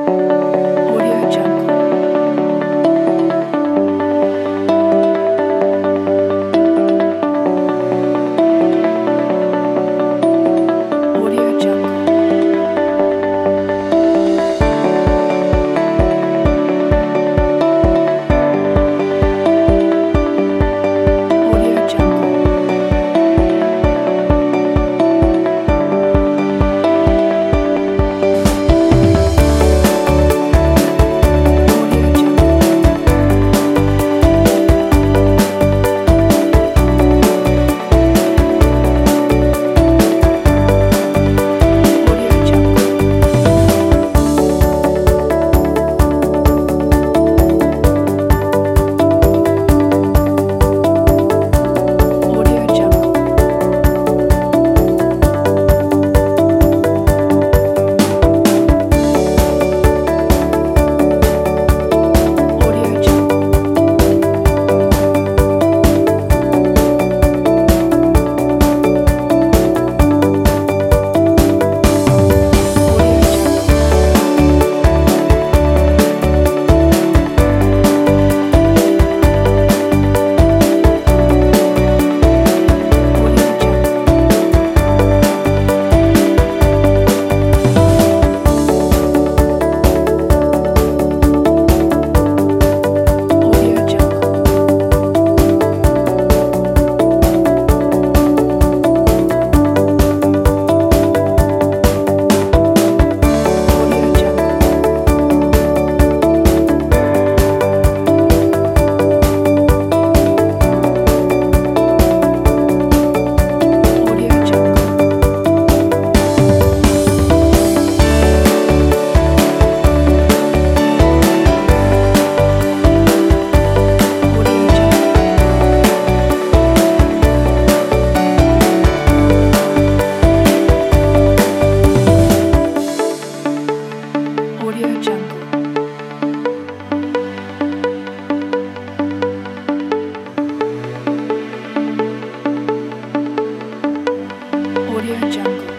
Audio Jungle. Audio Jungle. Audio Jungle. Audio Jungle. Audio Jungle. Audio Jungle. Audio Jungle. Audio Jungle. Audio Jungle. Audio Jungle. Audio Jungle. Audio Jungle. Audio Jungle. Audio Jungle. Audio Jungle.